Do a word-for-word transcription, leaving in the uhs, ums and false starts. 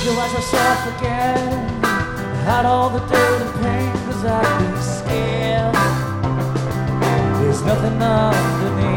You watch yourself again, hide all the dirt and pain, cause I'd be scared. There's nothing underneath.